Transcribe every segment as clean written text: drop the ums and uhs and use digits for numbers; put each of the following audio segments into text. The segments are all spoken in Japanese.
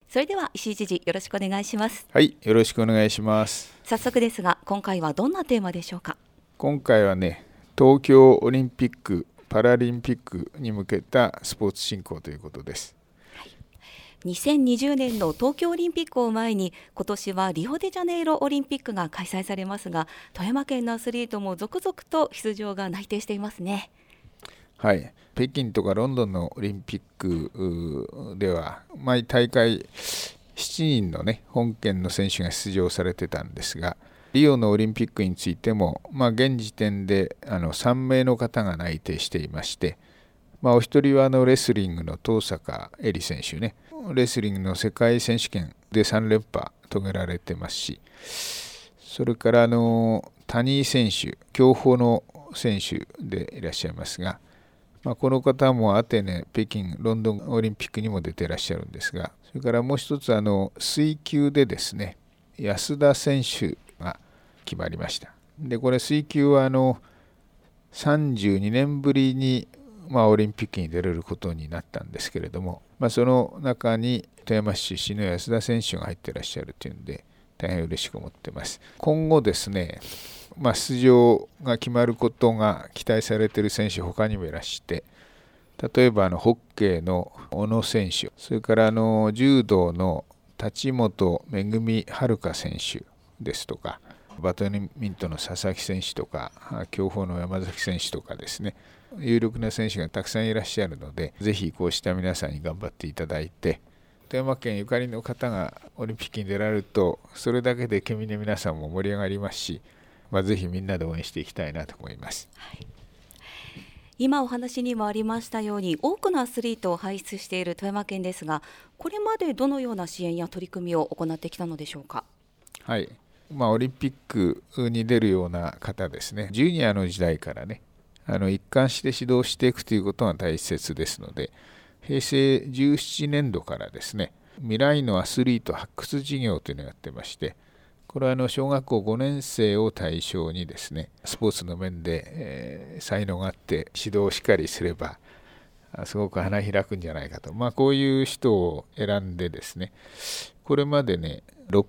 それでは石井知事、よろしくお願いします。 はい、よろしくお願いします。 早速ですが、今回はどんなテーマでしょうか。 今回はね、東京オリンピック・パラリンピックに向けたスポーツ振興ということです。 2020年の東京オリンピックを前に、今年はリオデジャネイロオリンピックが開催されますが、富山県のアスリートも続々と出場が内定していますね。 はい、北京とかロンドンのオリンピックでは毎大会7人のね、本県の選手が出場されてたんですが、リオのオリンピックについても、現時点で3名の方が内定していまして、お一人はレスリングの登坂絵莉選手ね、レスリングの世界選手権で3連覇遂げられてますし、それから谷井選手、競歩の選手でいらっしゃいますが、この方もアテネ、北京、ロンドンオリンピックにも出ていらっしゃるんですが、それからもう一つ水球でですね、安田選手が決まりました。で、これ水球は32年ぶりにオリンピックに出れることになったんですけれども、その中に富山市出身の安田選手が入っていらっしゃるというんで、大変嬉しく思っています。今後ですね、出場が決まることが期待されている選手、他にもいらして、例えばホッケーの小野選手、それから柔道の立本めぐみはるか選手ですとか、バドミントンの佐々木選手とか、競歩の山崎選手とかですね、有力な選手がたくさんいらっしゃるので、ぜひこうした皆さんに頑張っていただいて、富山県ゆかりの方がオリンピックに出られると、それだけで県民の皆さんも盛り上がりますし、ぜひみんなで応援していきたいなと思います。 はい、今お話にもありましたように、多くのアスリートを輩出している富山県ですが、これまでどのような支援や取り組みを行ってきたのでしょうか。 はい、オリンピックに出るような方ですね、ジュニアの時代からね、一貫して指導していくということが大切ですので、平成17年度からですね、未来のアスリート発掘事業というのをやってまして、これは小学校5年生を対象にですね、スポーツの面で、才能があって指導をしっかりすればすごく花開くんじゃないかと、こういう人を選んでですね、これまでね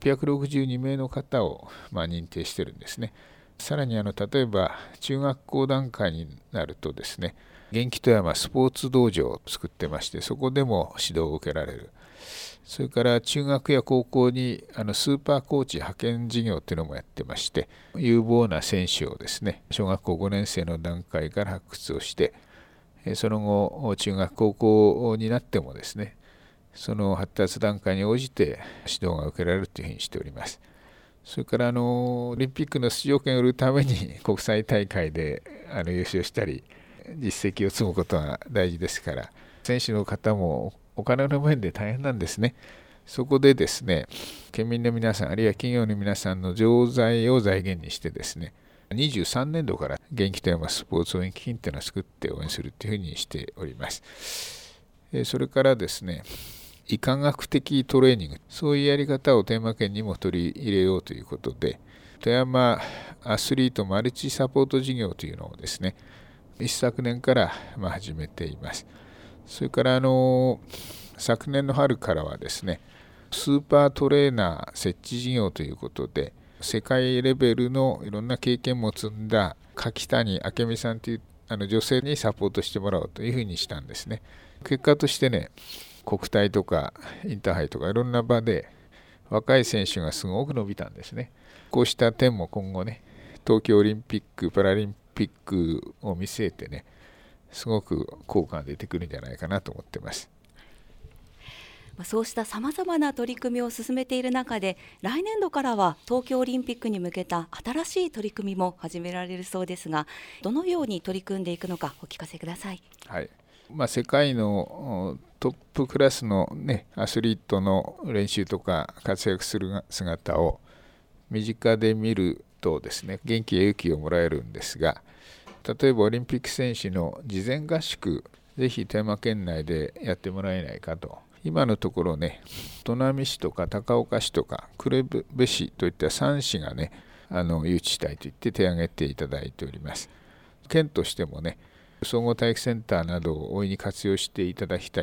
662名の方を認定してるんですね。さらに例えば中学校段階になるとですね、元気富山スポーツ道場を作ってまして、そこでも指導を受けられる。それから中学や高校にスーパーコーチ派遣事業というのもやってまして、有望な選手をですね、小学校5年生の段階から発掘をして、その後中学高校になってもですね、その発達段階に応じて指導が受けられるというふうにしております。それからオリンピックの出場権を得るために国際大会で優勝したり実績を積むことが大事ですから、選手の方もお金の面で大変なんですね。そこでですね、県民の皆さん、あるいは企業の皆さんの常在を財源にしてですね、23年度から元気富山スポーツ応援基金というのを作って応援するというふうにしております。それからですね、医科学的トレーニング、そういうやり方を富山県にも取り入れようということで、富山アスリートマルチサポート事業というのをですね、一昨年から始めています。それから昨年の春からはですね、スーパートレーナー設置事業ということで、世界レベルのいろんな経験も積んだ柿谷明美さんという女性にサポートしてもらおうというふうにしたんですね。結果としてね、国体とかインターハイとかいろんな場で若い選手がすごく伸びたんですね。こうした点も今後ね、東京オリンピック・パラリンピックを見据えてね、すごく効果が出てくるんじゃないかなと思っています。 そうしたさまざまな取り組みを進めている中で、来年度からは東京オリンピックに向けた新しい取り組みも始められるそうですが、どのように取り組んでいくのかお聞かせください。 はい、世界のトップクラスの、アスリートの練習とか活躍する姿を身近で見るとですね、元気や勇気をもらえるんですが、例えばオリンピック選手の事前合宿、ぜひ富山県内でやってもらえないかと。今のところね、砺波市とか高岡市とか呉部市といった3市がね、誘致したいと言って手を挙げていただいております。県としてもね、総合体育センターなどを大いに活用していただきたいと。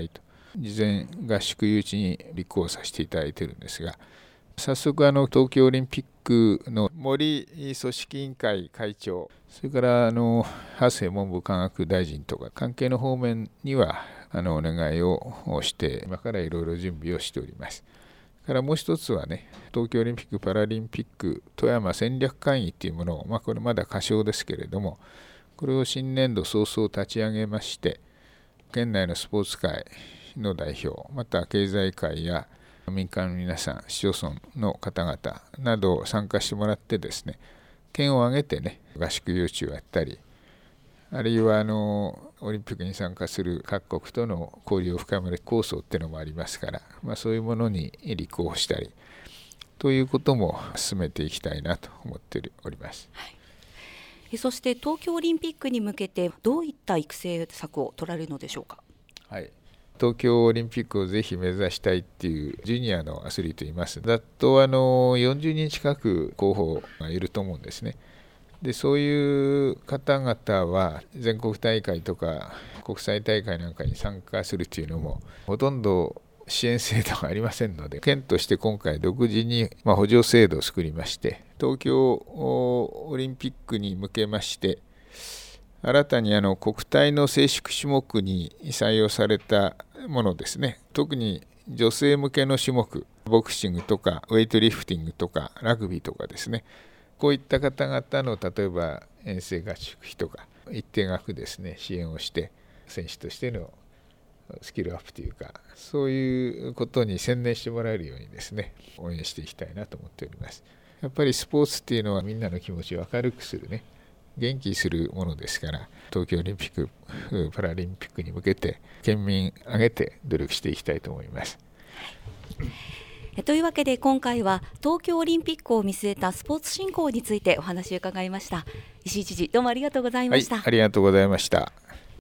事前合宿誘致に立候補させていただいているんですが、早速東京オリンピックの森組織委員会会長、それから長谷文部科学大臣とか関係の方面にはお願いをして今からいろいろ準備をしております。からもう一つはね、東京オリンピック・パラリンピック富山戦略会議というものを、これまだ仮称ですけれども、これを新年度早々立ち上げまして、県内のスポーツ界の代表、また経済界や民間の皆さん、市町村の方々などを参加してもらってですね、県を挙げてね、合宿誘致をやったり、あるいはオリンピックに参加する各国との交流を深める構想っていうのもありますから、そういうものに立候補したりということも進めていきたいなと思っております。 はい、そして東京オリンピックに向けてどういった育成策を取られるのでしょうか。 はい、東京オリンピックをぜひ目指したいっていうジュニアのアスリートいます。ざっと40人近く候補がいると思うんですね。でそういう方々は全国大会とか国際大会なんかに参加するというのもほとんど支援制度がありませんので、県として今回独自に補助制度を作りまして、東京オリンピックに向けまして新たに国体の正式種目に採用されたものですね、特に女性向けの種目、ボクシングとかウェイトリフティングとかラグビーとかですね、こういった方々の例えば遠征合宿費とか一定額ですね支援をして選手としてのスキルアップというか、そういうことに専念してもらえるようにですね応援していきたいなと思っております。やっぱりスポーツっていうのはみんなの気持ちを明るくするね、元気するものですから、東京オリンピック・パラリンピックに向けて県民挙げて努力していきたいと思います。 というわけで今回は東京オリンピックを見据えたスポーツ振興についてお話を伺いました。石井知事、どうもありがとうございました。 はい、ありがとうございました。